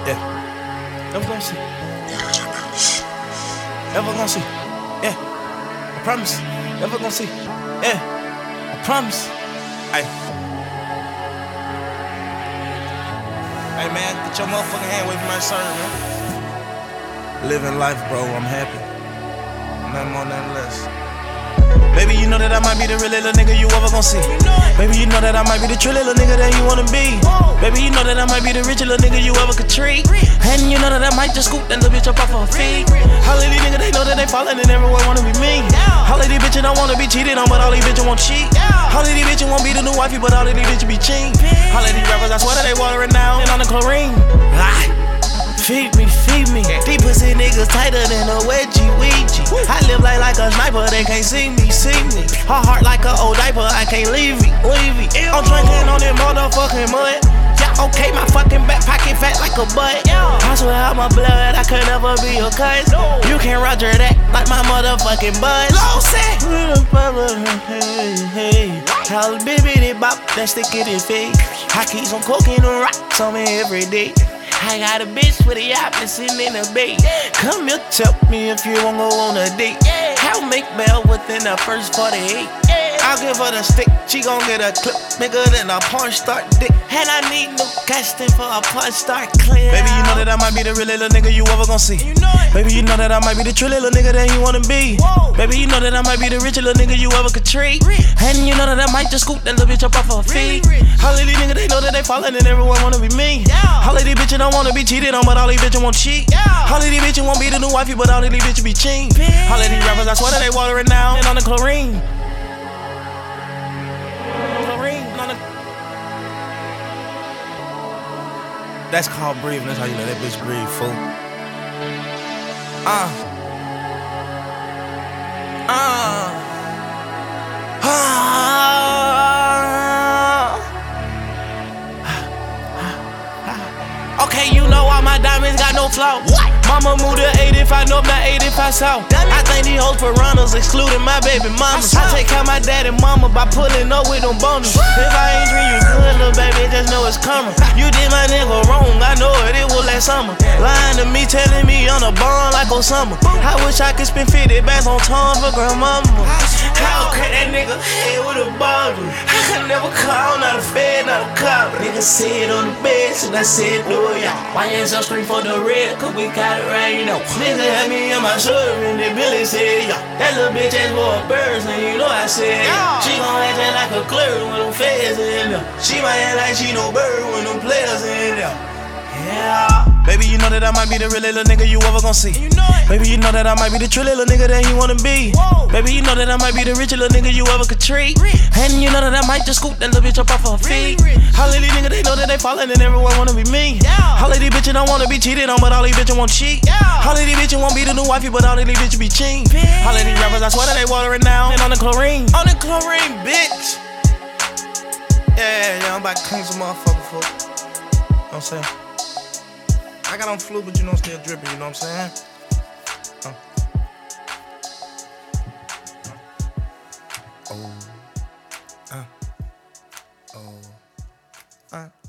Yeah. Never gonna see. Never gonna see. Yeah. I promise. Never gonna see. Yeah. I promise. Hey. Hey man, get your motherfucking hand away from my son, man. Living life, bro. I'm happy. Nothing more, nothing less. Baby, you know that I might be the real little nigga you ever gon' see. Baby, you know that I might be the true little nigga that you wanna be. Baby, you know that I might be the rich little nigga you ever could treat. And you know that I might just scoop that little bitch up off her feet. All of these niggas, they know that they fallin' and everyone wanna be me. All of these bitches don't wanna be cheated on, but all these bitches won't cheat. All of these bitches won't be the new wifey, but all of these bitches be cheap. All of these rappers, I swear that they watering now and on the chlorine. Feed me, feed me. These pussy niggas tighter than a wedgie, Ouija. I live like a sniper, they can't see me, see me. Her heart like an old diaper, I can't leave me, leave me. I'm drinking on that motherfucking mud. Yeah, okay, my fucking back pocket fat like a butt. I swear out my blood, I could never be your cousin. You can't roger that like my motherfucking buzz. Hey, how bibbity bop, that stick in his face. I keep some coke in the rocks on me every day. I got a bitch with a yacht sitting in a bay. Come here, tell me if you won't go on a date. I'll make bail within the first 48. I'll give her the stick, she gon' get a clip bigger than a porn star dick. And I need no casting for a porn star clear. Baby, you know that I might be the real little nigga you ever gon' see. Baby, you know that I might be the true little nigga that you wanna be. Baby, you know that I might be the rich little nigga you ever could treat. And you know that I might just scoop that little bitch up off her feet. All of these niggas, they know that they fallin' and everyone wanna be me. All of these bitches don't wanna be cheated on, but all these bitches won't cheat. All of these bitches won't be the new wifey, but all of these bitches be cheap. All of these rappers, I swear that they watering now and on the chlorine. That's called breathing. That's how you let that bitch breathe, fool. Okay, you know all my diamonds got no flaw. What? Mama moved to 85 north, not 85 south. I think these hoes piranhas, excluding my baby mama. I take care of my daddy mama by pulling up with them bonus. If I ain't treat you good, little baby, just know it's coming. You did my nigga wrong, I know it was last summer. Lying to me, telling me on a bond like Osama. I wish I could spend 50 bands on tons for grandmama. How could that nigga head with a bottle? I could never call, not a fed, not a cop. Nigga sit on the bed, so I said, no, yeah. My hands up straight for the red, cause we got it right now. Nigga had me in my shirt, and the Billy said, yeah. That little bitch ass for a bird, and you know I said, yeah. She gon' act just like a clerk with them feds in there. She might act like she no bird with them players in there. Yeah. Baby, you know that I might be the real little nigga you ever gon' see. Baby, you know that I might be the true little nigga that you wanna be. Baby, you know that I might be the rich little nigga you ever could treat. And you know that I might just scoop that little bitch up off her feet. All of these niggas, they know that they fallin' and everyone wanna be me. All of these bitches don't wanna be cheated on, but all these bitches won't cheat. All of these bitches won't be the new wifey, but all of these bitches be cheap. All of these rappers, I swear that they watering now and on the chlorine. On the chlorine, bitch. Yeah, I'm about to clean some motherfucker fool. You know what I'm saying? I got on flu, but you know I'm still dripping, you know what I'm saying?